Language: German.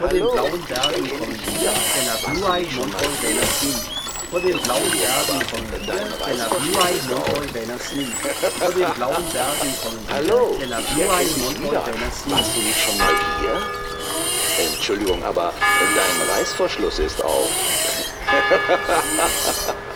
Vor den blauen Bergen kommen wir, Benaviai Monton Benassin. Vor den blauen Bergen kommen wir, Benaviai Monton Benassin. Vor den blauen Bergen kommen wir, Benaviai Monton Benassin. Warst du nicht schon mal hier? Entschuldigung, aber dein Reißverschluss ist auf.